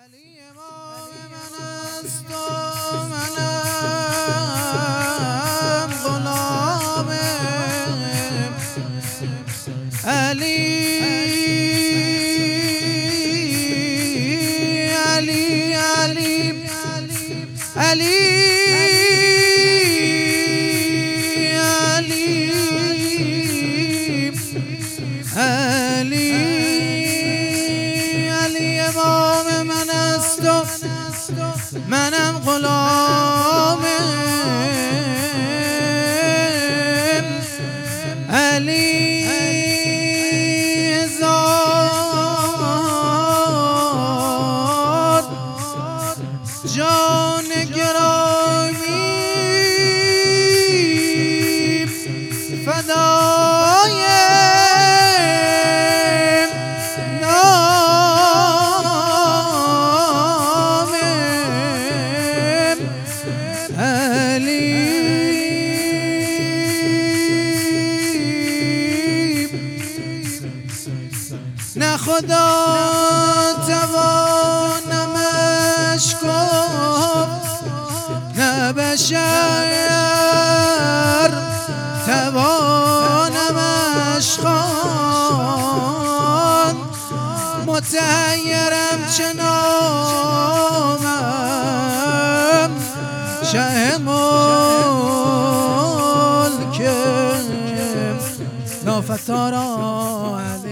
علی امام من است و منم غلام علی علی علی علی علی علی امام من است و منم غلام علی زاد جان گرامی فدای نه خدا توانمش گفت نه بشر توانمش خواند متحیرم چه نامم شه ملک نافتارا